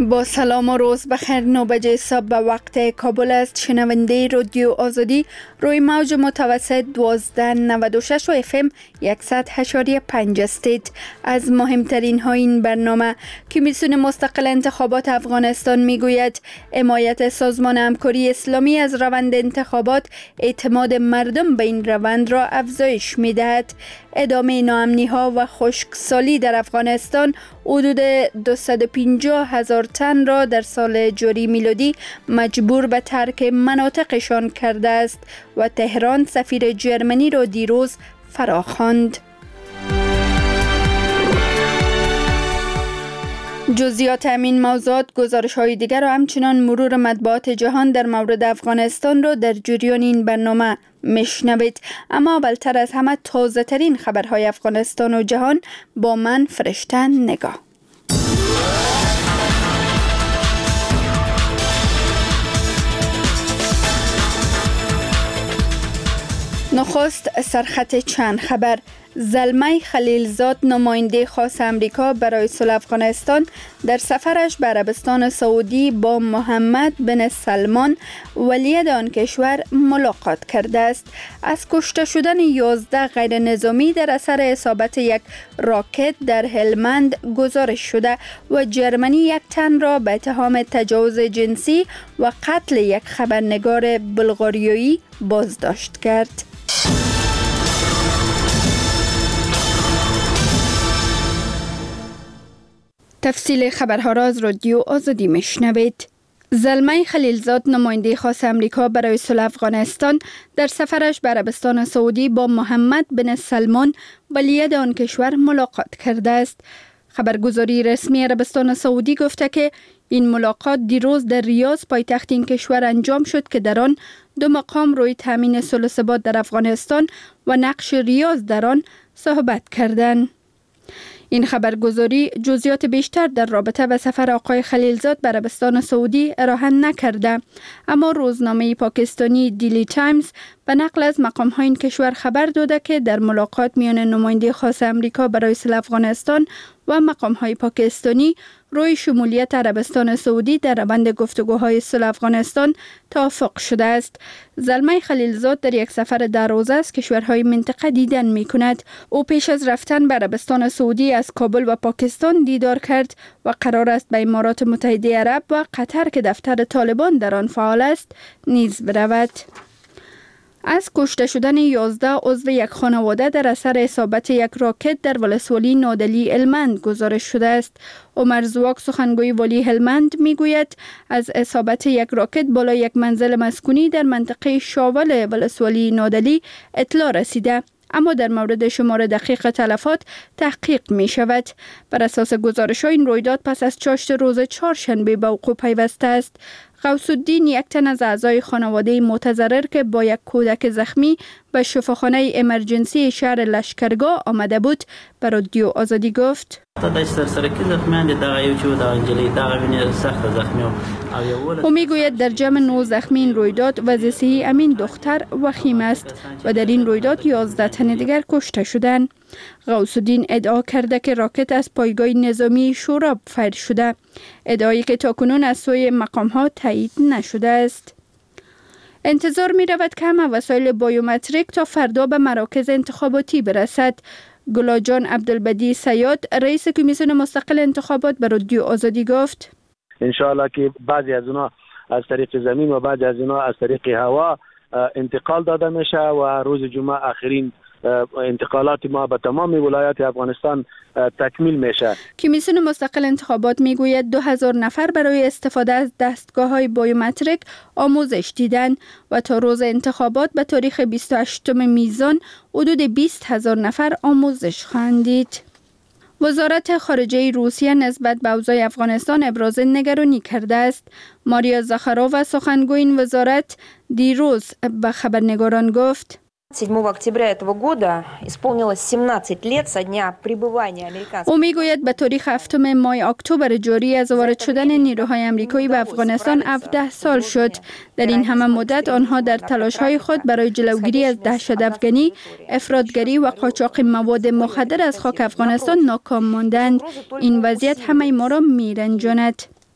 با سلام و روز بخیر. 9 بجه صبح به وقت کابل است. شنونده رادیو آزادی روی موج متوسط 1296 و FM 100.5 استید. از مهمترین ها این برنامه: کمیسیون مستقل انتخابات افغانستان میگوید حمایت سازمان همکاری اسلامی از روند انتخابات اعتماد مردم به این روند را افزایش میدهد. ادامه ناامنی ها و خشکسالی در افغانستان حدود 250,000 تن را در سال جاری میلادی مجبور به ترک مناطقشان کرده است و تهران سفیر جرمنی را دیروز فراخواند. جزئیات همین موضوعات، گزارش های دیگر و همچنان مرور مطبوعات جهان در مورد افغانستان را در جریان این برنامه میشنوید. اما اولتر از همه تازه ترین خبرهای افغانستان و جهان با من فرشته نگاه. نخست سرخط چند خبر. زلمه خلیلزاد، نماینده خاص امریکا برای صلح افغانستان، در سفرش به عربستان سعودی با محمد بن سلمان ولی آن کشور ملاقات کرده است. از کشته شدن 11 غیر نظامی در اثر اصابت یک راکت در هلمند گزارش شده و جرمنی یک تن را به اتهام تجاوز جنسی و قتل یک خبرنگار بلغاریایی بازداشت کرد. تفصیل خبرها را از رادیو آزادی میشنوید. زلمه خلیلزاد، نماینده خاص امریکا برای صلح افغانستان، در سفرش به عربستان سعودی با محمد بن سلمان ولی آن کشور ملاقات کرده است. خبرگزاری رسمی عربستان سعودی گفته که این ملاقات دیروز در ریاض، پایتخت این کشور، انجام شد که در آن دو مقام روی تامین صلح و ثبات در افغانستان و نقش ریاض در آن صحبت کردند. این خبرگزاری جزئیات بیشتر در رابطه با سفر آقای خلیلزاد به عربستان سعودی ارائه نکرده، اما روزنامه پاکستانی دیلی تایمز به نقل از مقام‌های این کشور خبر داده که در ملاقات میان نماینده خاص امریکا برای صلح افغانستان و مقام‌های پاکستانی روی شمولیت عربستان سعودی در روند گفتگوهای صلح افغانستان توافق شده است. زلمه خلیلزاد در یک سفر در روزه از کشورهای منطقه دیدن می‌کند. او پیش از رفتن به عربستان سعودی از کابل و پاکستان دیدار کرد و قرار است به امارات متحده عرب و قطر که دفتر طالبان در آن فعال است نیز برود. از کشته شدن 11 عضو یک خانواده در اثر اصابت یک راکت در ولسوالی نادلی هلمند گزارش شده است. عمر زواک، سخنگوی والی هلمند، میگوید از اصابت یک راکت بالای یک منزل مسکونی در منطقه شاول ولسوالی نادلی اطلاع رسیده، اما در مورد شمار دقیق تلفات تحقیق می شود. بر اساس گزارش ها این رویداد پس از چاشت روز چهارشنبه به وقوع پیوسته است. غوث الدین، یک تن از اعضای خانواده متضرر که با یک کودک زخمی به شفاخانه امرجنسی شهر لشکرگاه آمده بود، به رادیو آزادی گفت: او میگوید در جمع 9 زخمی این رویداد وضع صحی امین دختر وخیم است و در این رویداد 11 تن دیگر کشته شدند. غوث الدین ادعا کرده که راکت از پایگاه نظامی شوراب فیر شده، ادعایی که تاکنون از سوی مقام‌ها تایید نشده است. انتظار می رود که همه وسایل بایومتریک تا فردا به مراکز انتخاباتی برسد. گلاجان عبدالبدی سیاد، رئیس کمیسیون مستقل انتخابات، به رادیو آزادی گفت: انشاءالله که بعضی از اونا از طریق زمین و بعضی از اونا از طریق هوا انتقال داده میشه و روز جمعه آخرین انتقالات ما به تمام ولایات افغانستان تکمیل میشه. کمیسیون مستقل انتخابات میگوید 2000 نفر برای استفاده از دستگاه‌های بایومتریک آموزش دیدند و تا روز انتخابات به تاریخ 28 میزان حدود 20,000 نفر آموزش خواهند دید. وزارت خارجه روسیه نسبت به اوضاع افغانستان ابراز نگرانی کرده است. ماریا زاخارووا، سخنگوی این وزارت، دیروز به خبرنگاران گفت: 7 октября этого года исполнилось 17 лет со дня прибывания американцев. او میگوید به تاریخ 7 ماه اکتبر جاری از وارد شدن نیروهای آمریکایی به افغانستان 17 سال شد. در این همه مدت آنها در تلاش‌های خود برای جلوگیری از دهشت‌افکنی، افراطگری و قاچاق مواد مخدر از خاک افغانستان ناکام ماندند. این وضعیت همه ما را میرنجاند.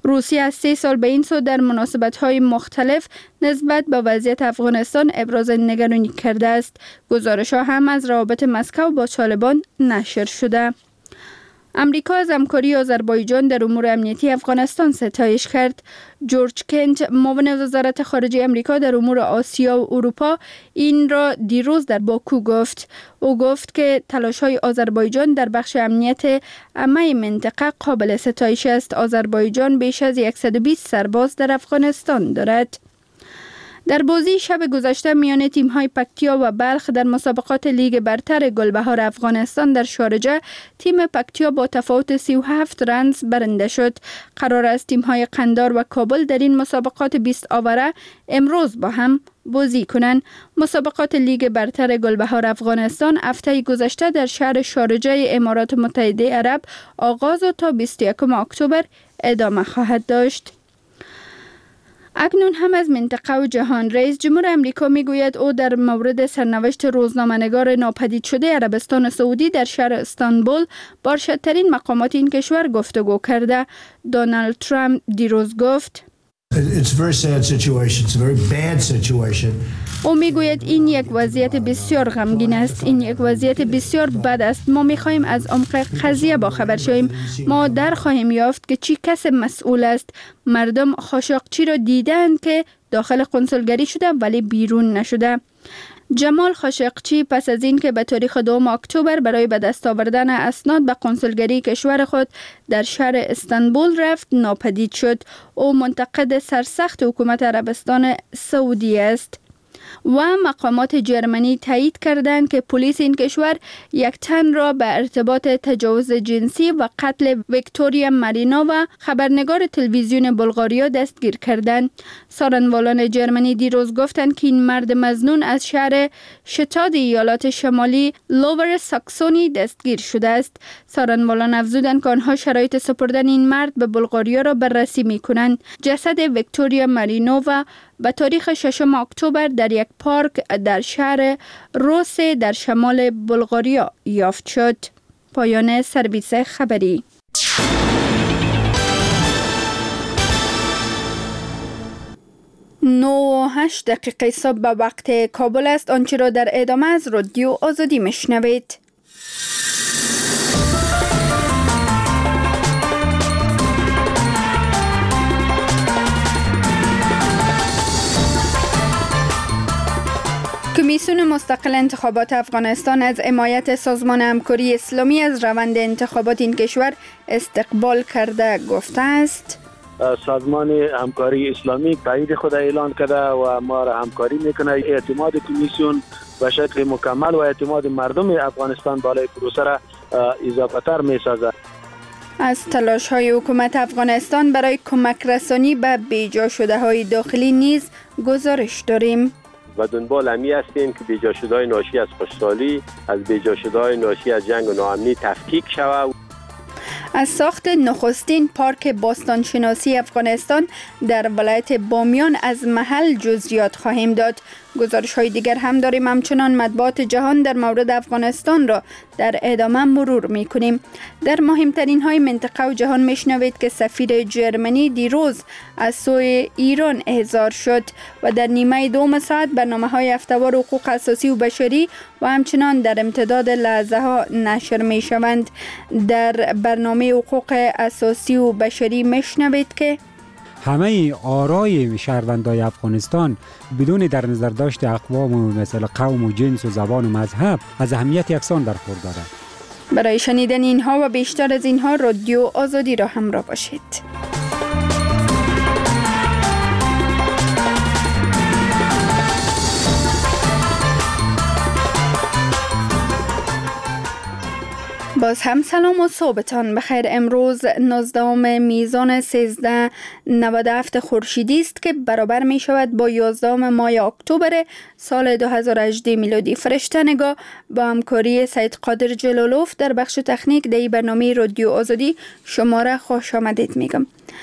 روسیه از 3 سال به این سو در مناسبت‌های مختلف نسبت به وضعیت افغانستان ابراز نگرانی کرده است. گزارش‌ها هم از روابط مسکو با طالبان نشر شده. امریکا از همکاری آذربایجان در امور امنیتی افغانستان ستایش کرد. جورج کنت، معاون وزارت خارجه امریکا در امور آسیا و اروپا، این را دیروز در باکو گفت. او گفت که تلاش‌های آذربایجان در بخش امنیت عامه منطقه قابل ستایش است. آذربایجان بیش از 120 سرباز در افغانستان دارد. در بازی شب گذشته میان تیم‌های پکتیا و بلخ در مسابقات لیگ برتر گلبهار افغانستان در شارجه، تیم پکتیا با تفاوت 37 رنز برنده شد. قرار است تیم‌های قندار و کابل در این مسابقات 20 آوره امروز با هم بازی کنند. مسابقات لیگ برتر گلبهار افغانستان هفته گذشته در شهر شارجه امارات متحده عرب آغاز و تا 21 اکتبر ادامه خواهد داشت. اکنون هم از منطقه و جهان. رئیس جمهور امریکا میگوید او در مورد سرنوشت روزنامه‌نگار ناپدید شده عربستان سعودی در شهر استانبول با ارشدترین مقامات این کشور گفتگو کرده. دونالد ترامپ دیروز گفت او میگوید این یک وضعیت بسیار غمگین است. این یک وضعیت بسیار بد است. ما میخواهیم از عمق قضیه باخبر شویم. ما در خواهیم یافت که چی کس مسئول است. مردم خاشاقچی را دیدند که داخل قنصلگری شده ولی بیرون نشده. جمال خاشقچی پس از این که به تاریخ 2 اکتبر برای به دست آوردن اسناد به قنصلگری کشور خود در شهر استانبول رفت ناپدید شد. او منتقد سرسخت حکومت عربستان سعودی است. و مقامات جرمنی تایید کردند که پلیس این کشور یک تن را به ارتباط تجاوز جنسی و قتل ویکتوریا مارینا و خبرنگار تلویزیون بلغاریا دستگیر کردند. سارنوالان جرمنی دیروز گفتند که این مرد مظنون از شهر شتاد ایالات شمالی لوور ساکسونی دستگیر شده است. سارنوالان افزودند که آنها شرایط سپردن این مرد به بلغاریا را بررسی می‌کنند. جسد ویکتوریا مارینووا به تاریخ 6 اکتبر در یک پارک در شهر روسه در شمال بلغاریا یافت شد. پایان سرویس خبری. نو 8 دقیقه صبح به وقت کابل است. آنچه را در ادامه از رادیو آزادی میشنوید. کمیسیون مستقل انتخابات افغانستان از حمایت سازمان همکاری اسلامی از روند انتخابات این کشور استقبال کرده گفته است. سازمان همکاری اسلامی تایید خود اعلان کرده و ما را همکاری میکنه. اعتماد کمیسیون به شکل مکمل و اعتماد مردم افغانستان بالای پروسه را اضافه تر میسازد. از تلاش های حکومت افغانستان برای کمک رسانی به بیجا شده های داخلی نیز گزارش داریم. و دنبال همی هستیم که بیجا شده‌های ناشی از خوشحالی، از بیجا شده‌های ناشی از جنگ و ناامنی تفکیک شود. از ساخت نخستین پارک باستانشناسی افغانستان در ولایت بامیان از محل جزئیات خواهیم داد. گزارش های دیگر هم داریم. همچنان مطبوعات جهان در مورد افغانستان را در ادامه مرور می کنیم. در مهمترین های منطقه و جهان می شنوید که سفیر جرمنی دیروز از سوی ایران احضار شد و در نیمه دوم ساعت برنامه های هفته‌وار حقوق اساسی و بشری و همچنان در امتداد لحظه ها نشر می شوند. در برنامه حقوق اساسی و بشری می شنوید که همه آرای شهروندای افغانستان بدون در نظر داشت اقوام و مثل قوم و جنس و زبان و مذهب از اهمیت یکسان برخورداره. برای شنیدن اینها و بیشتر از اینها رادیو آزادی را همراه باشید. باز هم سلام و صبحتان بخیر. امروز 19 میزان 1397 خورشیدی است که برابر می شود با 11 ماه اکتبر سال 2018 میلادی. فرشته نگاه با همکاری سید قادر جلالوف در بخش تکنیک در برنامه رادیو آزادی شما را خوش آمدید میگم.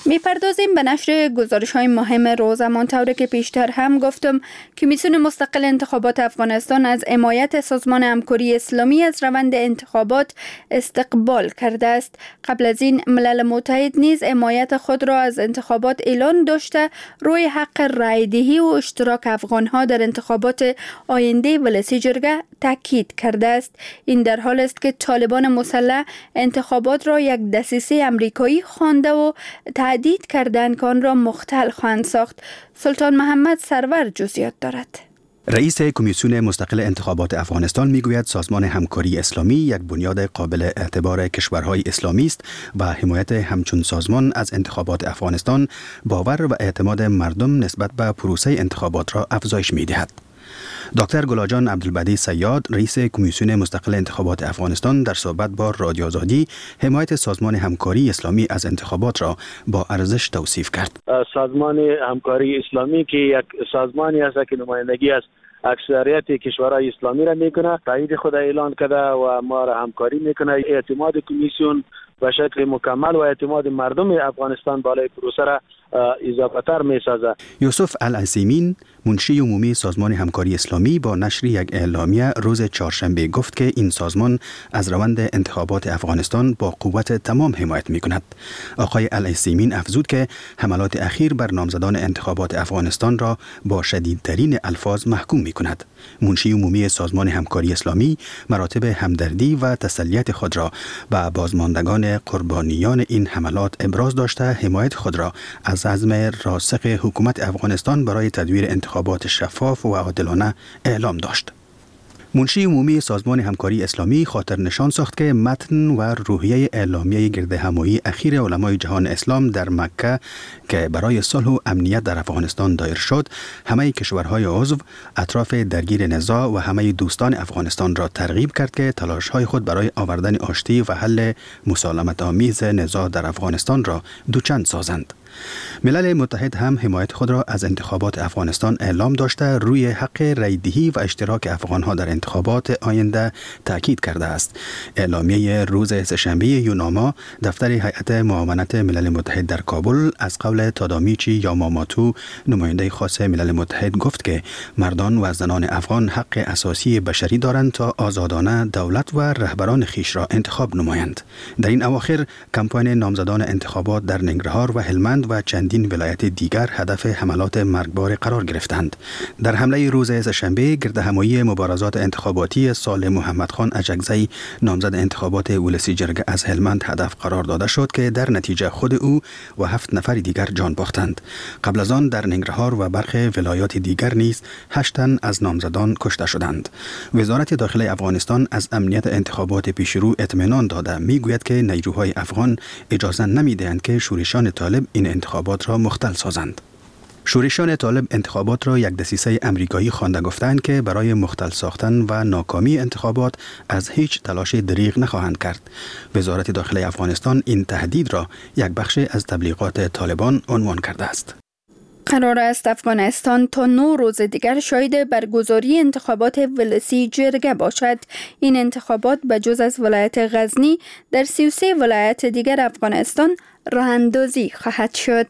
میپردازیم به نشر گزارش‌های مهم روزمان. طوری که پیشتر هم گفتم، کمیسیون مستقل انتخابات افغانستان از حمایت سازمان همکاری اسلامی از روند انتخابات استقبال کرده است. قبل از این ملل متحد نیز حمایت خود را از انتخابات اعلان داشته روی حق رای‌دهی و اشتراک افغان‌ها در انتخابات آینده ولسی جرگه تاکید کرده است. این در حال است که طالبان مسلح انتخابات را یک دسیسه امریکایی خوانده و تهدید کردند که آن را مختل خواهند ساخت. سلطان محمد سرور جزئیات دارد. رئیس کمیسیون مستقل انتخابات افغانستان میگوید سازمان همکاری اسلامی یک بنیاد قابل اعتبار کشورهای اسلامی است و حمایت همچون سازمان از انتخابات افغانستان باور و اعتماد مردم نسبت به پروسه انتخابات را افزایش می‌دهد. دکتر گلاجان عبدالبدی صیاد رئیس کمیسیون مستقل انتخابات افغانستان در صحبت با رادیو آزادی حمایت سازمان همکاری اسلامی از انتخابات را با ارزش توصیف کرد. سازمان همکاری اسلامی که یک سازمانی است که نمایندگی از اکثریت کشورهای اسلامی را میکنه، تایید خود اعلان کرده و ما را همکاری میکنه. اعتماد کمیسیون به شکل مکمل و اعتماد مردم افغانستان بالای پروسه را اضافه تر می سازه. یوسف العثیمین منشی عمومی سازمان همکاری اسلامی با نشر یک اعلامیه روز چهارشنبه گفت که این سازمان از روند انتخابات افغانستان با قوت تمام حمایت می کند. آقای العثیمین افزود که حملات اخیر بر نامزدان انتخابات افغانستان را با شدیدترین الفاظ محکوم می کند. منشی عمومی سازمان همکاری اسلامی مراتب همدردی و تسلیت خود را به بازماندگان قربانیان این حملات ابراز داشته حمایت خود را از عزم راسخ حکومت افغانستان برای تدویر انتخابات شفاف و عادلانه اعلام داشت. منشی عمومی سازمان همکاری اسلامی خاطر نشان ساخت که متن و روحیه اعلامیه گردهمایی اخیر علمای جهان اسلام در مکه که برای صلح و امنیت در افغانستان دایر شد، همه کشورهای عضو اطراف درگیر نزاع و همه دوستان افغانستان را ترغیب کرد که تلاش‌های خود برای آوردن آشتی و حل مسالمت آمیز نزاع در افغانستان را دوچند سازند. ملل متحد هم حمایت خود را از انتخابات افغانستان اعلام داشته روی حق رای‌دهی و اشتراک افغان‌ها در انتخابات آینده تاکید کرده است. اعلامیه روز سه‌شنبه یوناما دفتر هیئت معاونت ملل متحد در کابل از قول تادامیچی یاماماتو نماینده خاص ملل متحد گفت که مردان و زنان افغان حق اساسی بشری دارند تا آزادانه دولت و رهبران خیش را انتخاب نمایند. در این اواخر کمپاین نامزدان انتخابات در ننگرهار و هلمند و چندین ولایت دیگر هدف حملات مرگبار قرار گرفتند. در حمله روز سه‌شنبه گردهمایی مبارزات انتخاباتی سال محمد خان اجگزی نامزد انتخابات ولسی جرگه از هلمند هدف قرار داده شد که در نتیجه خود او و 7 نفر دیگر جان باختند. قبل از آن در ننگرهار و برخی ولایات دیگر نیز 8 تن از نامزدان کشته شدند. وزارت داخلی افغانستان از امنیت انتخابات پیشرو اطمینان داده میگوید که نیروهای افغان اجازه نمیدهند که شورشان طالب این انتخابات را مختل سازند. شورشان طالب انتخابات را یک دسیسه امریکایی خوانده گفتند که برای مختل ساختن و ناکامی انتخابات از هیچ تلاش دریغ نخواهند کرد. وزارت داخلی افغانستان این تهدید را یک بخش از تبلیغات طالبان عنوان کرده است. قرار است افغانستان تا 9 روز دیگر شاهد برگزاری انتخابات ولسی جرگه باشد. این انتخابات بجز از ولایت غزنی در 33 ولایت دیگر افغانستان راه اندازی خواهد شد.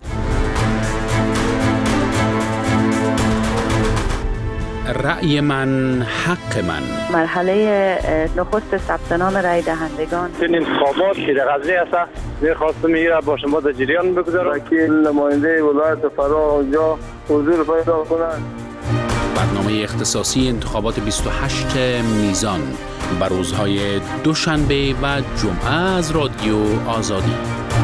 رأی من حق من. مرحله نخست ثبت نام رای دهندگان. این انتخابات که در غزنی است می‌خواستم این را با شما در جریان بگذارم که نماینده ولایت فرا اونجا حضور پیدا کنند. برنامه اختصاصی انتخابات 28 میزان بر روزهای دوشنبه و جمعه از رادیو آزادی.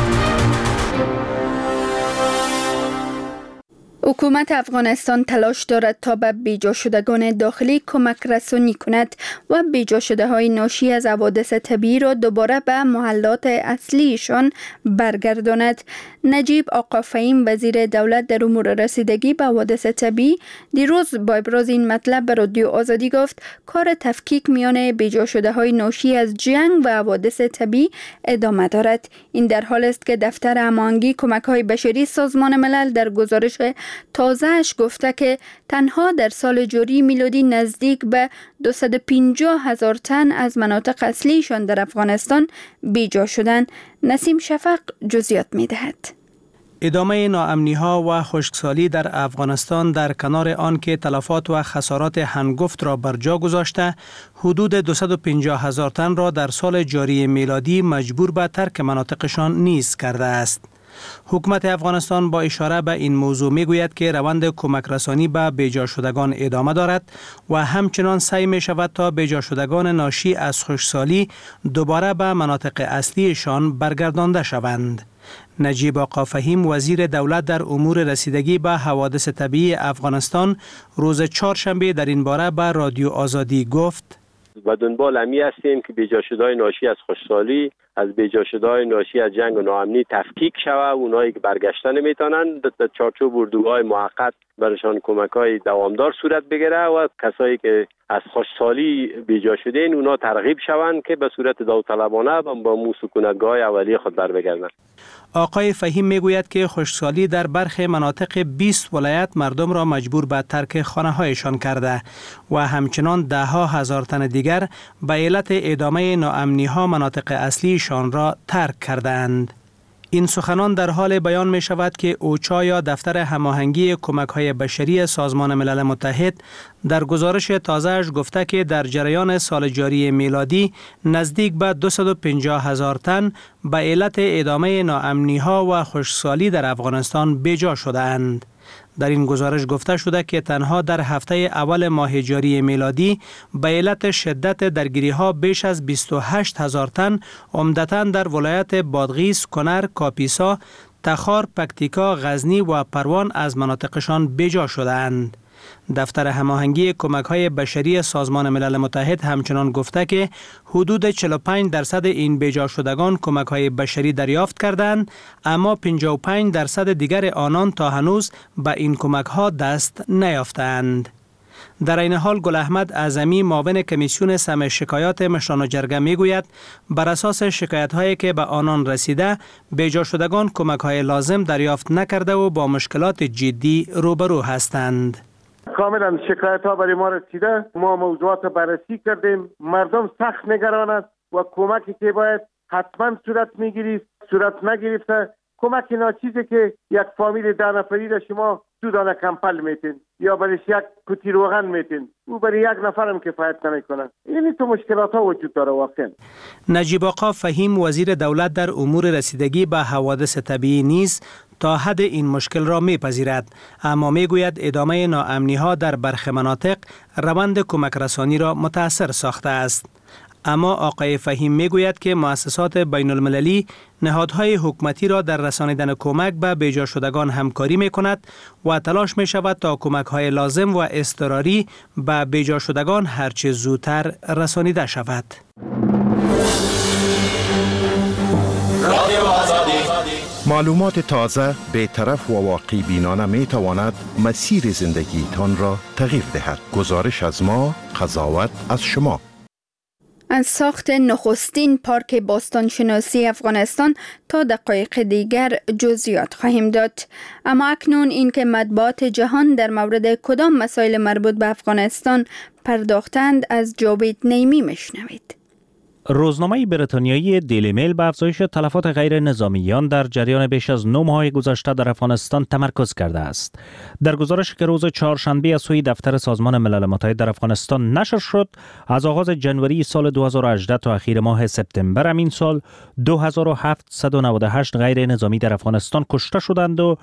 حکومت افغانستان تلاش دارد تا به بیجا شدگان داخلی کمک رسانی کند و بیجا شده های ناشی از حوادث طبیعی را دوباره به محلات اصلیشان برگرداند. نجیب آقا فهیم وزیر دولت در امور رسیدگی به حوادث طبیعی دیروز با ابراز این مطلب به رادیو آزادی گفت کار تفکیک میان بیجا شده های ناشی از جنگ و حوادث طبیعی ادامه دارد. این در حال است که دفتر هماهنگی کمک های بشری سازمان ملل در گزارش تازه‌اش گفته که تنها در سال جاری میلادی نزدیک به 250,000 تن از مناطق اصلیشان در افغانستان بیجا شدند. نسیم شفق جزئیات می‌دهد. ادامه ناامنی‌ها و خشکسالی در افغانستان در کنار آن که تلفات و خسارات هنگفت را بر جا گذاشته، حدود 250,000 تن را در سال جاری میلادی مجبور به ترک مناطقشان نیز کرده است. حکومت افغانستان با اشاره به این موضوع میگوید که روند کمک رسانی به بیجا شدگان ادامه دارد و همچنان سعی می شود تا بیجا شدگان ناشی از خشکسالی دوباره به مناطق اصلیشان برگردانده شوند. نجیب آقا فهیم وزیر دولت در امور رسیدگی به حوادث طبیعی افغانستان روز چهارشنبه در این باره به رادیو آزادی گفت: و دنبال همی هستیم که بیجا شده‌های ناشی از خشکسالی، از بیجا شده‌های ناشی از جنگ و ناامنی تفکیک شود. اونایی که برگشته نمیتونن در چارچوب اردوگاه موقت برشان کمک‌های دوامدار صورت بگیره و کسایی که از خشکسالی بیجا شده‌اند اونا ترغیب شوند که به صورت داوطلبانه با سکونتگاه اولیه خود برگردند. آقای فهیم میگوید که خشکسالی در برخی مناطق 20 ولایت مردم را مجبور به ترک خانه‌هایشان کرده و همچنان ده ها هزار تن دیگر به علت ادامه ناامنی‌ها مناطق اصلیشان را ترک کردند. این سخنان در حال بیان می شود که اوچا یا دفتر هماهنگی کمک‌های بشری سازمان ملل متحد در گزارش تازه‌اش گفته که در جریان سال جاری میلادی نزدیک به 250,000 تن به علت ادامه ناامنی‌ها و خشکسالی در افغانستان بیجا شده‌اند. در این گزارش گفته شده که تنها در هفته اول ماه جاری میلادی به علت شدت درگیری‌ها بیش از 28,000 تن عمدتاً در ولایت بادغیس، کنر، کاپیسا، تخار، پکتیکا، غزنی و پروان از مناطقشان بیجا شده‌اند. دفتر هماهنگی کمک‌های بشری سازمان ملل متحد همچنان گفته که حدود 45% این بیجا شدگان کمک‌های بشری دریافت کردند، اما 55% دیگر آنان تا هنوز به این کمک‌ها دست نیافتند. در این حال گل احمد اعظمی معاون کمیسیون سمع شکایات مشران جرگه میگوید بر اساس شکایت‌هایی که به آنان رسیده بیجا شدگان کمک‌های لازم دریافت نکرده و با مشکلات جدی روبرو هستند. کاملا شکایت ها برای ما رسیده، ما موضوعات بررسی کردیم، مردم سخت نگران است و کمکی که باید حتما صورت میگیرید صورت نگرفته. کمک ناچیزی که یک فامیل 10 نفری را شما 2 دانه کمپل میتین یا برایش یک کتی روغن میتین، او برای یک نفر هم کفایت نمیکنه. یعنی تو مشکلات ها وجود داره واقعا. نجیب آقا فهیم وزیر دولت در امور رسیدگی به حوادث طبیعی نیز تا حد این مشکل را میپذیرد، اما میگوید ادامه ناامنی‌ها در برخی مناطق روند کمک رسانی را متاثر ساخته است. اما آقای فهیم میگوید که مؤسسات بین المللی نهادهای حکومتی را در رسانیدن کمک به بیجا شدگان همکاری میکند و تلاش می شود تا کمک‌های لازم و اضطراری به بیجا شدگان هرچه زودتر رسانیده شود. معلومات تازه، بی‌طرف و واقعی بینانه می تواند مسیر زندگیتان را تغییر دهد. گزارش از ما، قضاوت از شما. از ساخت نخستین پارک باستانشناسی افغانستان تا دقایق دیگر جزئیات خواهیم داد. اما اکنون این که مطبوعات جهان در مورد کدام مسائل مربوط به افغانستان پرداختند از جاوید نیمی میشنوید. روزنامه بریتانیایی دیلی میل به افزایش تلفات غیر نظامیان در جریان بیش از 9 ماه گذشته در افغانستان تمرکز کرده است. در گزارشی که روز چهارشنبه از سوی دفتر سازمان ملل متحد در افغانستان نشر شد، از آغاز جنوری سال 2018 تا اخیر ماه سپتامبر همین سال 2798 غیر نظامی در افغانستان کشته شدند و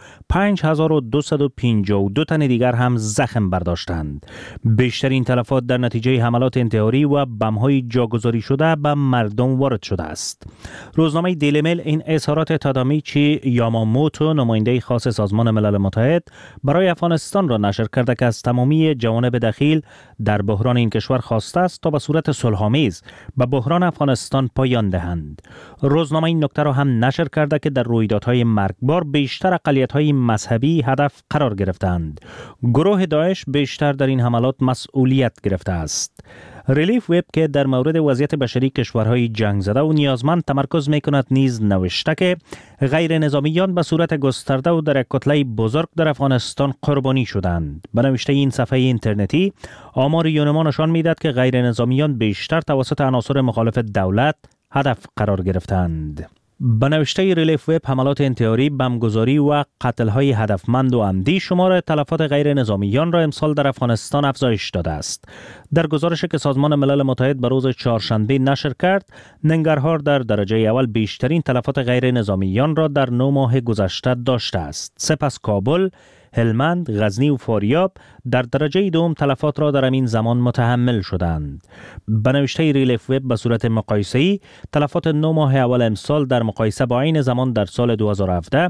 5252 تن دیگر هم زخم برداشتند. بیشترین تلفات در نتیجه حملات انتحاری و بم‌های جاگذاری شده به مردم وارد شده است. روزنامه دیلی میل این اظهارات تادامیچی یاماموتو، نماینده خاص سازمان ملل متحد برای افغانستان را نشر کرده که از تمامی جوانب دخیل در بحران این کشور خواسته است تا به صورت صلح‌آمیز به بحران افغانستان پایان دهند. روزنامه این نکته را هم نشر کرده که در رویدادهای مرگبار بیشتر اقلیت‌های مذهبی هدف قرار گرفتند. گروه داعش بیشتر در این حملات مسئولیت گرفته است. ریلیف وب که در مورد وضعیت بشری کشورهای جنگ زده و نیازمند تمرکز می‌کند نیز نوشته که غیر نظامیان به صورت گسترده و در یک کتله بزرگ در افغانستان قربانی شدند. به نوشته این صفحه اینترنتی، آمار یونما نشان می‌دهد که غیر نظامیان بیشتر توسط عناصر مخالف دولت هدف قرار گرفتند. به نوشته ریلیف وب، حملات انتحاری، بمبگذاری و قتل‌های هدفمند و عمدی شمار تلفات غیر نظامیان را امسال در افغانستان افزایش داده است. در گزارشی که سازمان ملل متحد به روز چهارشنبه نشر کرد، ننگرهار در درجه اول بیشترین تلفات غیر نظامیان را در 9 ماه گذشته داشته است. سپس کابل، هلمند، غزنی و فاریاب در درجه دوم تلفات را در این زمان متحمل شدند. به نوشته ریلیف وب، به صورت مقایسه‌ای تلفات 9 ماه اول امسال در مقایسه با عین زمان در سال 2017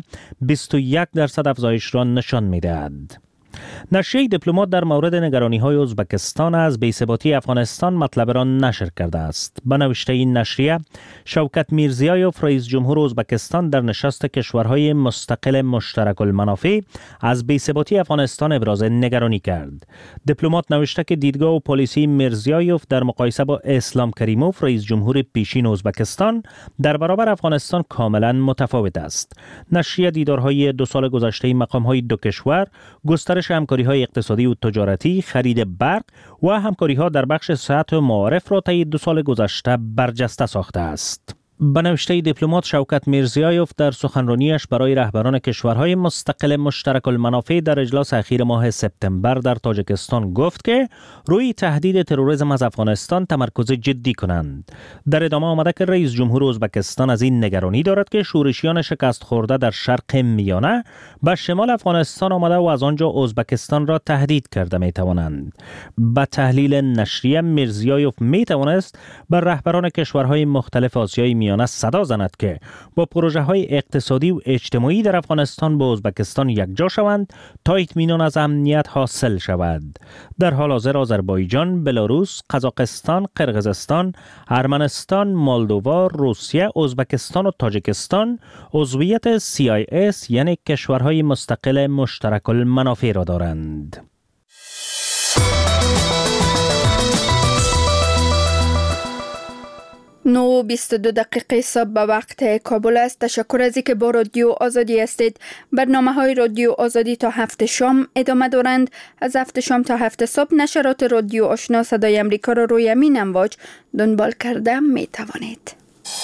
21% افزایش را نشان می‌دهد. نشریه دیپلمات در مورد نگرانی‌های ازبکستان از بی‌ثباتی افغانستان مطلب را نشر کرده است. به نوشته این نشریه، شوکت میرزیایوف رئیس جمهور ازبکستان در نشست کشورهای مستقل مشترک المنافع از بی‌ثباتی افغانستان ابراز نگرانی کرد. دیپلمات نوشته که دیدگاه و پالیسی میرزیایوف در مقایسه با اسلام کریموف رئیس جمهور پیشین ازبکستان در برابر افغانستان کاملا متفاوت است. نشریه دیدارهای 2 سال گذشته مقام‌های دو کشور، گسترش همکاری‌های اقتصادی و تجارتی، خرید برق و همکاری‌ها در بخش صحت و معارف را طی 2 سال گذشته برجسته ساخته است. به نوشته دیپلمات، شوکت میرزیایوف در سخنرانیش برای رهبران کشورهای مستقل مشترک المنافع در اجلاس اخیر ماه سپتامبر در تاجیکستان گفت که روی تهدید تروریسم از افغانستان تمرکز جدی کنند. در ادامه آمده که رئیس جمهور ازبکستان از این نگرانی دارد که شورشیان شکست خورده در شرق میانه به شمال افغانستان آمده و از آنجا ازبکستان را تهدید کرده می توانند. به تحلیل نشریه، میرزیایوف می توانست بر رهبران کشورهای مختلف آسیای میانه صدا زند که با پروژه های اقتصادی و اجتماعی در افغانستان با ازبکستان یکجا شوند تا اطمینان از امنیت حاصل شود. در حال حاضر آذربایجان، بلاروس، قزاقستان، قرقیزستان، ارمنستان، مولدووا، روسیه، ازبکستان و تاجیکستان عضویت CIS یعنی کشورهای مستقل مشترک المنافع را دارند. 9:22 صبح به وقت کابل است. تشکر از اینکه با رادیو آزادی هستید. برنامه‌های رادیو آزادی تا 7 شام ادامه دارند. از 7 شام تا 7 صبح نشرات رادیو آشنا صدای امریکا را روی امین امواج دنبال کرده می توانید.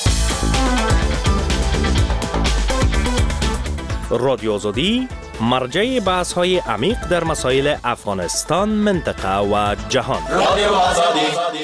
رادیو آزادی مرجع بحث‌های عمیق در مسائل افغانستان، منطقه و جهان. رادیو آزادی.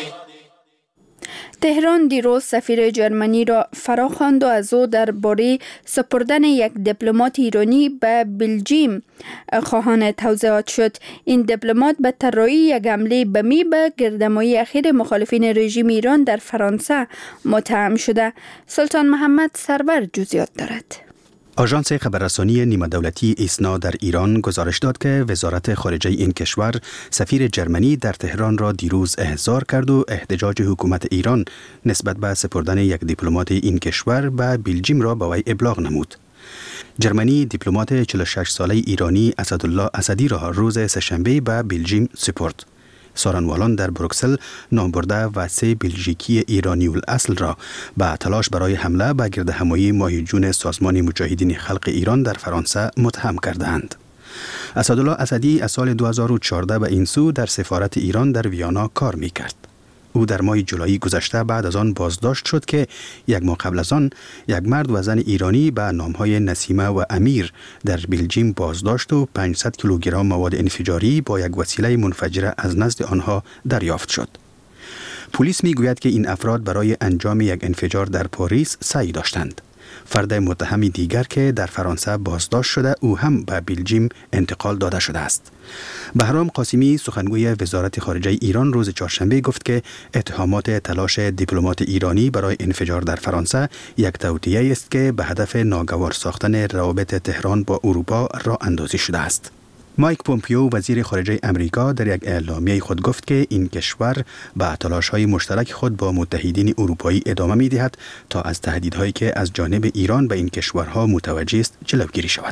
تهران دیروز سفیر جرمنی را فرا خواند و از او درباره سپردن یک دیپلمات ایرانی به بلژیم خواهان توضیحات شد. این دیپلمات به طراحی یک حمله بمی به گردهمایی اخیر مخالفین رژیم ایران در فرانسه متهم شده. سلطان محمد سرور جزئیات دارد. آژانس خبررسانی نیمه دولتی ایسنا در ایران گزارش داد که وزارت خارجه این کشور سفیر جرمنی در تهران را دیروز احضار کرد و احتجاج حکومت ایران نسبت به سپردن یک دیپلمات این کشور به بلژیم را به وی ابلاغ نمود. جرمنی دیپلمات 46 ساله ایرانی اسدالله اسدی را روز سه‌شنبه به بلژیم سپرد. سارنوالان در بروکسل نامبرده و 3 بلژیکی ایرانی الاصل را به تلاش برای حمله به گردهمایی ماه جون سازمان مجاهدین خلق ایران در فرانسه متهم کردند. اسدالله اسدی از سال 2014 به این سو در سفارت ایران در ویانا کار می‌کرد. او در ماه جولای گذشته بعد از آن بازداشت شد که یک ماه قبل از آن یک مرد و زن ایرانی به نامهای نسیمه و امیر در بلژیم بازداشت و 500 کیلوگرم مواد انفجاری با یک وسیله منفجره از نزد آنها دریافت شد. پلیس میگوید که این افراد برای انجام یک انفجار در پاریس سعی داشتند. فرد متهم دیگر که در فرانسه بازداشت شده او هم به بلژیم انتقال داده شده است. بهرام قاسمی سخنگوی وزارت خارجه ایران روز چهارشنبه گفت که اتهامات تلاش دیپلمات ایرانی برای انفجار در فرانسه یک توطئه است که به هدف ناگوار ساختن روابط تهران با اروپا راه اندازی شده است. مایک پومپیو وزیر خارجه امریکا در یک اعلامیه خود گفت که این کشور به تلاش‌های مشترک خود با متحدین اروپایی ادامه می‌دهد تا از تهدیدهایی که از جانب ایران به این کشورها متوجه است جلوگیری شود.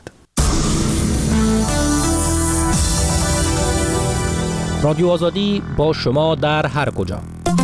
رادیو آزادی با شما در هر کجا.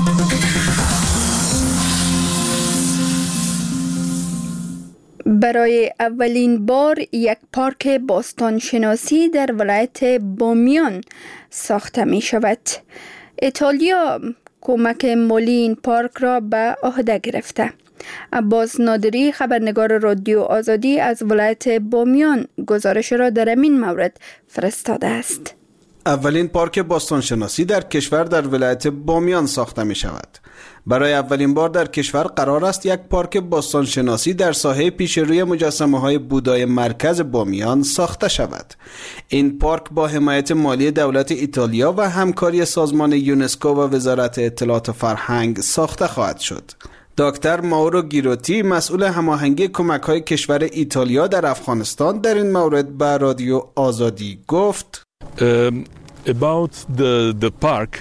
برای اولین بار یک پارک باستانشناسی در ولایت بامیان ساخته می شود. ایتالیا کمک مالی این پارک را به عهده گرفته. عباس نادری خبرنگار رادیو آزادی از ولایت بامیان گزارش را در این مورد فرستاده است. اولین پارک باستانشناسی در کشور در ولایت بامیان ساخته می شود. برای اولین بار در کشور قرار است یک پارک باستانشناسی در ساحه پیشروی مجسمه‌های بودای مرکز بامیان ساخته شود. این پارک با حمایت مالی دولت ایتالیا و همکاری سازمان یونسکو و وزارت اطلاعات و فرهنگ ساخته خواهد شد. دکتر ماورو گیروتی مسئول هماهنگی کمک‌های کشور ایتالیا در افغانستان در این مورد به رادیو آزادی گفت: About the park,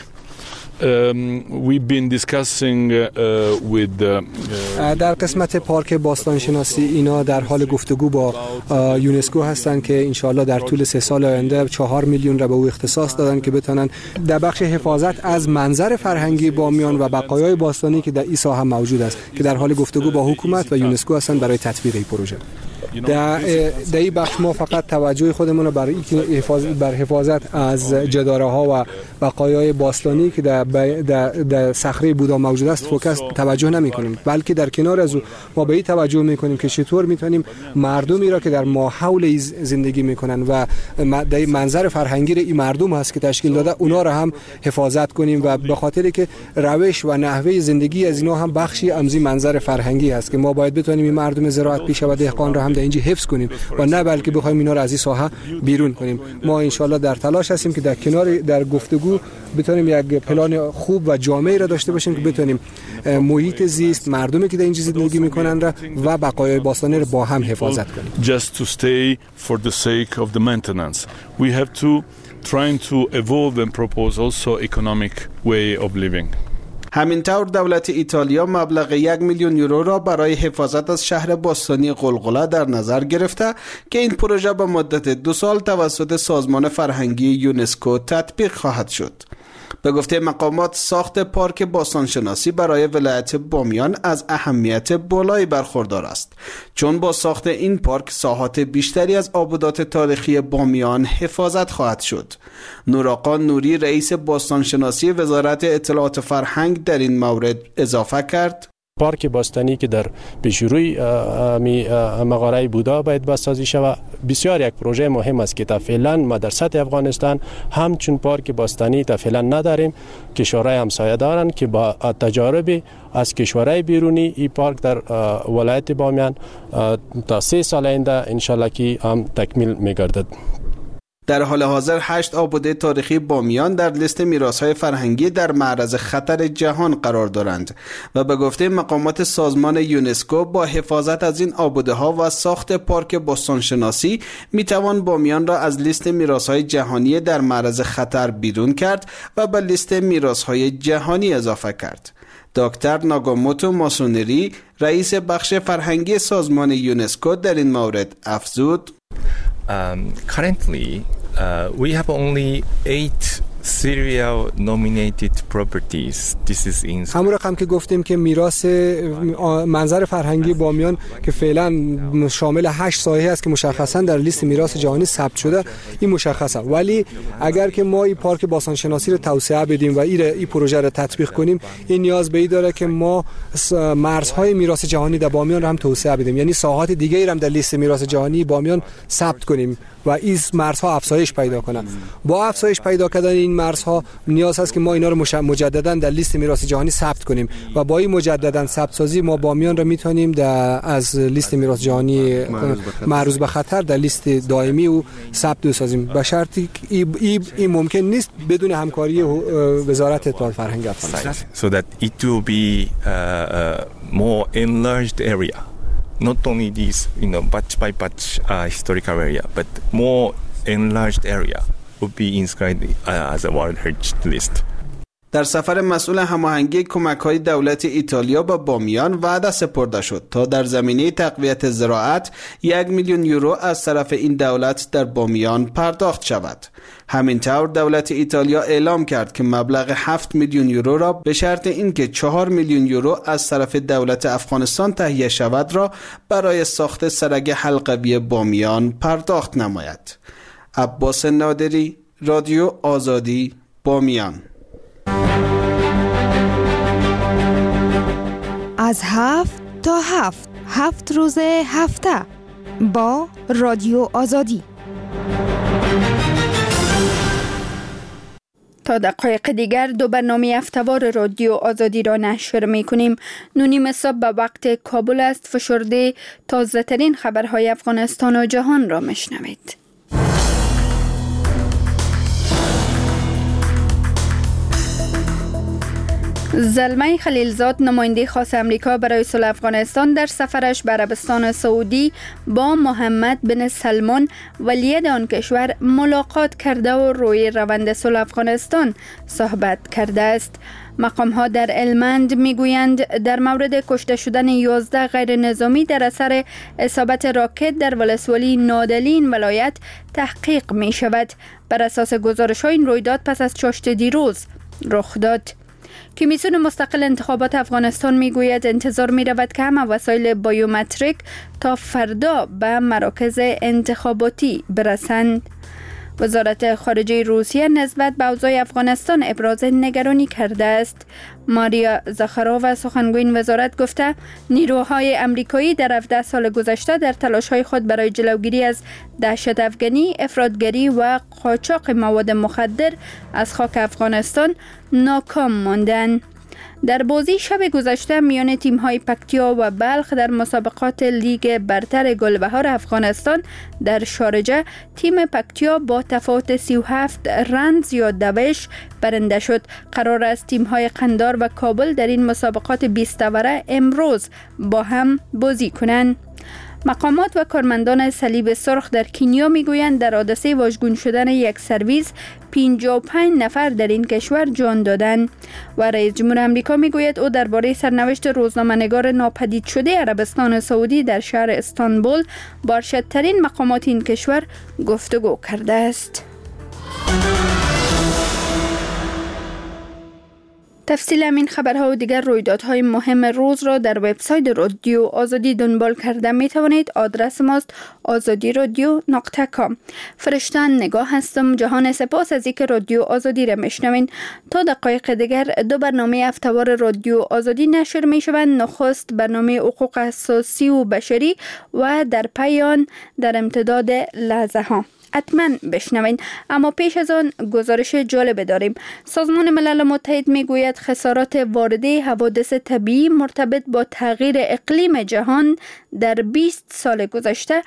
we've been discussing with در قسمت پارک باستانشناسی اینا در حال گفتگو با یونسکو هستند که انشالله در طول 3 سال آینده 4 میلیون را به او اختصاص دادن که بتونن در بخش حفاظت از منظر فرهنگی بامیان و بقایای باستانی که در این ساحه موجود است که در حال گفتگو با حکومت و یونسکو هستند برای تطبیق این پروژه. در این بخش ما فقط توجه خودمون رو بر حفاظت از جداره ها و بقایای باستانی که در صخره بودا موجود است فوکس توجه نمی کنیم، بلکه در کنار از او ما به این توجه می کنیم که چطور می تونیم مردمی را که در ماحول زندگی می کنن و در منظر فرهنگی این مردم هست که تشکیل داده اونا را هم حفاظت کنیم و به خاطر که روش و نحوه زندگی از اینا هم بخشی از منظر فرهنگی هست که ما باید بتونیم این مردم زراعت پیشه و دهقان را هم اینجا حفظ کنیم و نه بلکه بخوایم اینا رو از این ساحه بیرون کنیم. ما انشالله در تلاش هستیم که در گفتگو بتونیم یک پلان خوب و جامعی را داشته باشیم که بتونیم محیط زیست، مردمی که در اینجا زندگی میکنن را و بقایای باستانی را با هم حفاظت کنیم. Just to stay for the sake of the maintenance. We have to trying to evolve and propose also economic way of living. همینطور دولت ایتالیا مبلغ 1 میلیون یورو را برای حفاظت از شهر باستانی قلقله در نظر گرفته که این پروژه به مدت 2 سال توسط سازمان فرهنگی یونسکو تطبیق خواهد شد. به گفته مقامات ساخت پارک باستانشناسی برای ولایت بامیان از اهمیت بالایی برخوردار است، چون با ساخت این پارک ساحات بیشتری از آبادات تاریخی بامیان حفاظت خواهد شد. نورآقا نوری رئیس باستانشناسی وزارت اطلاعات و فرهنگ در این مورد اضافه کرد: پارک باستانی که در پیشروی مغاره بودا باید بسازی شود. بسیار یک پروژه مهم است که تا فعلا ما در سطح افغانستان همچون پارک باستانی تا فعلا نداریم. کشورهای همسایه دارند که با تجارب از کشورهای بیرونی این پارک در ولایت بامیان تا 3 سال آینده انشالله که هم تکمیل می‌گردد. در حال حاضر 8 آباده تاریخی بامیان در لیست میراث‌های فرهنگی در معرض خطر جهان قرار دارند و به گفته مقامات سازمان یونسکو با حفاظت از این آباده‌ها و ساخت پارک باستانشناسی میتوان بامیان را از لیست میراث‌های جهانی در معرض خطر بیرون کرد و به لیست میراث‌های جهانی اضافه کرد. دکتر ناگاموتو ماسونری رئیس بخش فرهنگی سازمان یونسکو در این مورد افزود: Currently, we have only 8 serial nominated properties. This is in همون رقم که گفتیم که میراث منظر فرهنگی بامیان که فعلا شامل 8 ساحه است که مشخصا در لیست میراث جهانی ثبت شده، این مشخصه. ولی اگر که ما این پارک باستانشناسی رو توسعه بدیم و این پروژه رو تطبیق کنیم، این نیاز به این داره که ما مرزهای میراث جهانی در بامیان رو هم توسعه بدیم، یعنی ساحات دیگه هم در لیست میراث جهانی بامیان ثبت کنیم و این مرزها افزایش پیدا کنند. با افزایش پیدا کردن این مرزها نیاز هست که ما اینا رو مجددا در لیست میراث جهانی ثبت کنیم و با این مجددا ثبت سازی ما بامیان رو میتونیم از لیست میراث جهانی معرض به خطر در لیست دائمی و ثبت بسازیم، به شرطی که این ممکن نیست بدون همکاری وزارت اطلاعات فرهنگ افغانستان. So that it will be more enlarged area. Not only these, patch by patch historical area, but more enlarged area would be inscribed as a World Heritage List. در سفر مسئول هماهنگی کمک‌های دولت ایتالیا به بامیان وعده سپرده شد تا در زمینه تقویت زراعت 1 میلیون یورو از طرف این دولت در بامیان پرداخت شود. همینطور دولت ایتالیا اعلام کرد که مبلغ 7 میلیون یورو را به شرط اینکه 4 میلیون یورو از طرف دولت افغانستان تهیه شود را برای ساخت سرگ حلقوی بامیان پرداخت نماید. عباس نادری، رادیو آزادی، بامیان. از 7 تا 7 روز هفته با رادیو آزادی. تا دقایق دیگر دو برنامه هفته‌وار رادیو آزادی را نشر می‌کنیم. 9:30 صبح به وقت کابل است. فشرده تازه‌ترین خبرهای افغانستان و جهان را میشنوید. زلمه خلیلزاد نماینده خاص امریکا برای صلح افغانستان در سفرش به عربستان سعودی با محمد بن سلمان ولی آن کشور ملاقات کرده و روی روند صلح افغانستان صحبت کرده است. مقام‌ها در المند میگویند در مورد کشته شدن 11 غیر نظامی در اثر اصابت راکت در ولسوالی نادلین ولایت تحقیق می شود. بر اساس گزارش‌ها این رویداد پس از چاشت دیروز رخ داد. کمیسیون مستقل انتخابات افغانستان میگوید انتظار می رود که همه وسایل بایومتریک تا فردا به مراکز انتخاباتی برسند. وزارت خارجه روسیه نسبت به اوضاع افغانستان ابراز نگرانی کرده است. ماریا زخارووا سخنگوی این وزارت گفته نیروهای امریکایی در 17 سال گذشته در تلاش‌های خود برای جلوگیری از دهشت افغانی، افراطگری و قاچاق مواد مخدر از خاک افغانستان ناکام ماندند. در بازی شب گذشته میان تیم‌های پکتیا و بلخ در مسابقات لیگ برتر گلبهار افغانستان در شارجه، تیم پکتیا با تفاوت 37 رن زیاد دوش برنده شد. قرار است تیم‌های قندار و کابل در این مسابقات 20 اوره امروز با هم بازی کنند. مقامات و کارمندان صلیب سرخ در کنیا میگویند در حادثه واژگون شدن یک سرویس 55 نفر در این کشور جان دادند و رئیس جمهور آمریکا میگوید او درباره سرنوشت روزنامه‌نگار ناپدید شده عربستان سعودی در شهر استانبول با ارشدترین مقامات این کشور گفتگو کرده است. تفصیل همین خبرها و دیگر رویدادهای مهم روز را در وبسایت رادیو آزادی دنبال کرده می توانید. آدرس ماست azadi.radio.com. فرشتن نگاه هستم. جهان سپاس از اینکه رادیو آزادی را میشنوین. تا دقایق دیگر دو برنامه هفته‌وار رادیو آزادی نشر می شوند. نخست برنامه حقوق اساسی و بشری و در پایان در امتداد لحظه ها. حتما بشنوین. اما پیش از آن گزارش جالب داریم. سازمان ملل متحد میگوید خسارات وارده حوادث طبیعی مرتبط با تغییر اقلیم جهان در 20 سال گذشته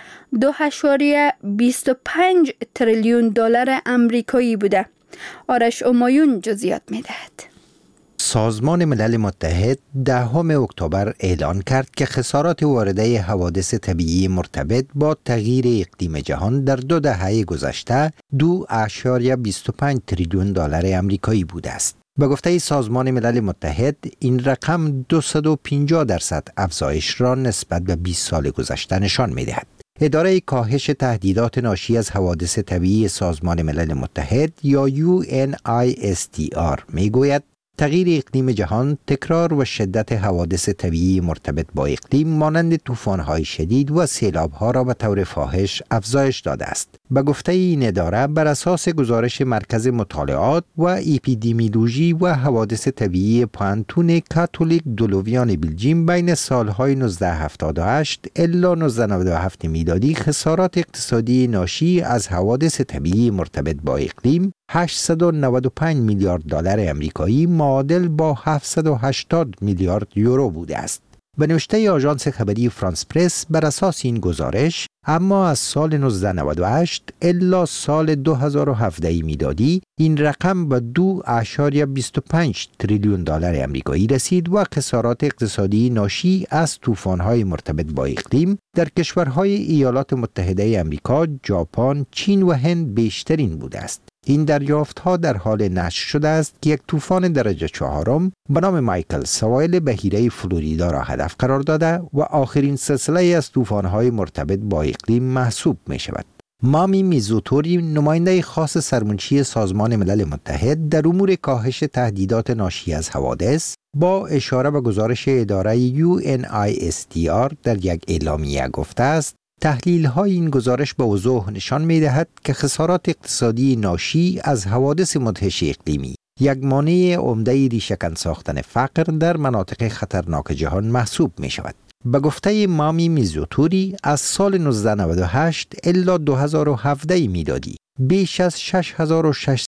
2.25 تریلیون دلار آمریکایی بوده. آرش امایون جزئیات میدهد. سازمان ملل متحد 10 اکتبر اعلان کرد که خسارات وارده حوادث طبیعی مرتبط با تغییر اقلیم جهان در 2 دهه گذشته 2.25 تریلیون دلار آمریکایی بوده است. به گفته سازمان ملل متحد این رقم 250% افزایش را نسبت به 20 سال گذشته نشان می‌دهد. اداره کاهش تهدیدات ناشی از حوادث طبیعی سازمان ملل متحد یا UNISTR میگوید تغییر اقلیم جهان، تکرار و شدت حوادث طبیعی مرتبط با اقلیم مانند طوفان‌های شدید و سیلاب‌ها را به طور فاحش افزایش داده است. به گفته این اداره بر اساس گزارش مرکز مطالعات و اپیدمیولوژی و حوادث طبیعی پانتون کاتولیک دولویان بلژیم بین سالهای 1978 الی 1997 میلادی خسارات اقتصادی ناشی از حوادث طبیعی مرتبط با اقلیم 895 میلیارد دلار آمریکایی معادل با 780 میلیارد یورو بوده است. به نوشته آژانس خبری فرانس پرس بر اساس این گزارش اما از سال 1998 الی سال 2017 میلادی این رقم به 2.25 تریلیون دلار آمریکایی رسید و خسارات اقتصادی ناشی از طوفان‌های مرتبط با اقلیم در کشورهای ایالات متحده آمریکا، ژاپن، چین و هند بیشترین بوده است. این دریافت‌ها در حال نشر شده است که یک طوفان درجه 4 به نام مایکل سواحل بحیره فلوریدا را هدف قرار داده و آخرین سلسله از طوفان‌های مرتبط با اقلیم محسوب می‌شود. مامی میزوتوری نماینده خاص سرمنشی سازمان ملل متحد در امور کاهش تهدیدات ناشی از حوادث با اشاره به گزارش اداره UNISTR در یک اعلامیه گفته است تحلیل‌های این گزارش به وضوح نشان می‌دهد که خسارات اقتصادی ناشی از حوادث مدهش اقلیمی یک مانع عمده ریشه‌کن ساختن فقر در مناطق خطرناک جهان محسوب می‌شود. به گفته مامی میزوتوری از سال 1998 الا 2017 میلادی بیش از 6600